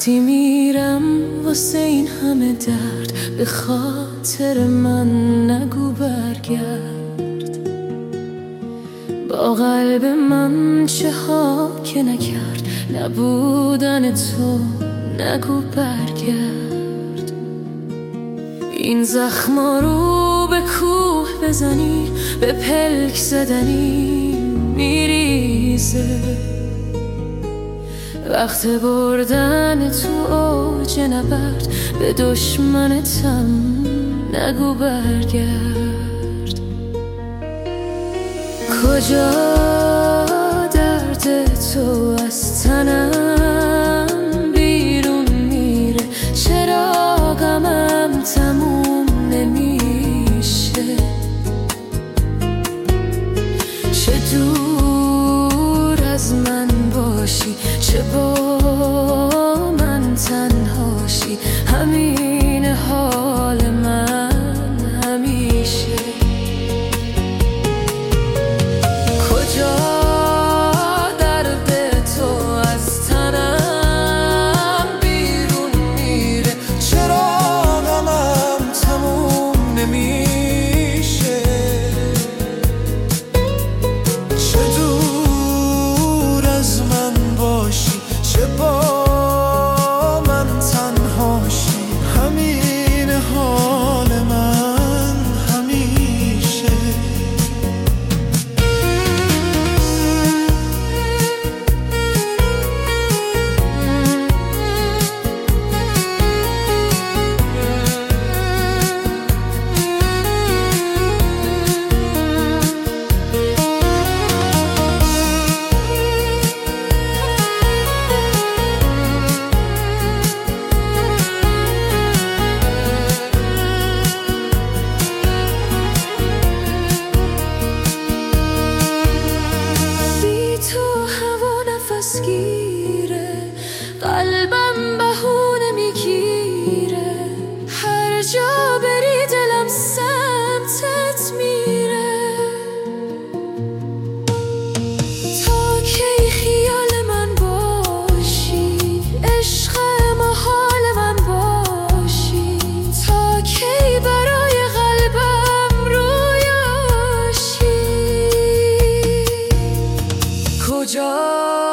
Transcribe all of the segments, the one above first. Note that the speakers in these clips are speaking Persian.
وقتی میرم واسه این همه درد، به خاطر من نگو برگرد. با قلب من چه ها که نکرد، نبودن تو نگو برگرد. این زخما رو به کوه بزنی، به پلک زدنی میریزه. وقت بردن تو اوج نبرد، به دشمنتم نگو برگرد. کجا درد تو از تنم بیرون میره، چرا غمم تموم نمیشه؟ چه دور از من باشی، چه با من تنهاشی، همین حال من همیشه. کجا درد تو از تنم بیرون میره، چرا غمم تموم نمیشه؟ چه دور از من باشی، چه با من تنهاشی، همین حال من همیشه. قلبم بهونه میگیره، هر جا بری دلم سمتت میره. تا کی خیال من باشی، عشق محال من باشی، تا کی برای قلبم رویاشی. کجا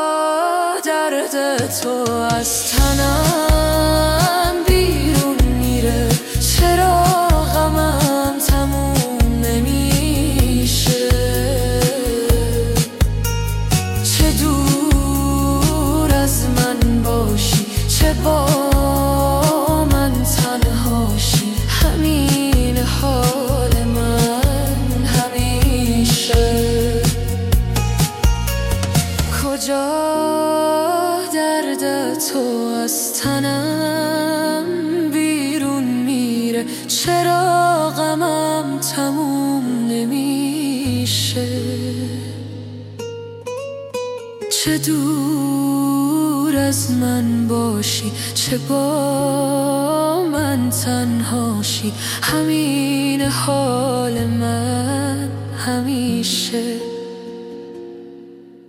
درد تو از تنم بیرون میره، چرا غمم تموم نمیشه؟ چه دور از من باشی، چه با من تنهاشی، همین حال من همیشه. کجا درد تو از تنم بیرون میره، چرا غمم تموم نمیشه؟ چه دور از من باشی، چه با من تنهاشی، همین حال من همیشه.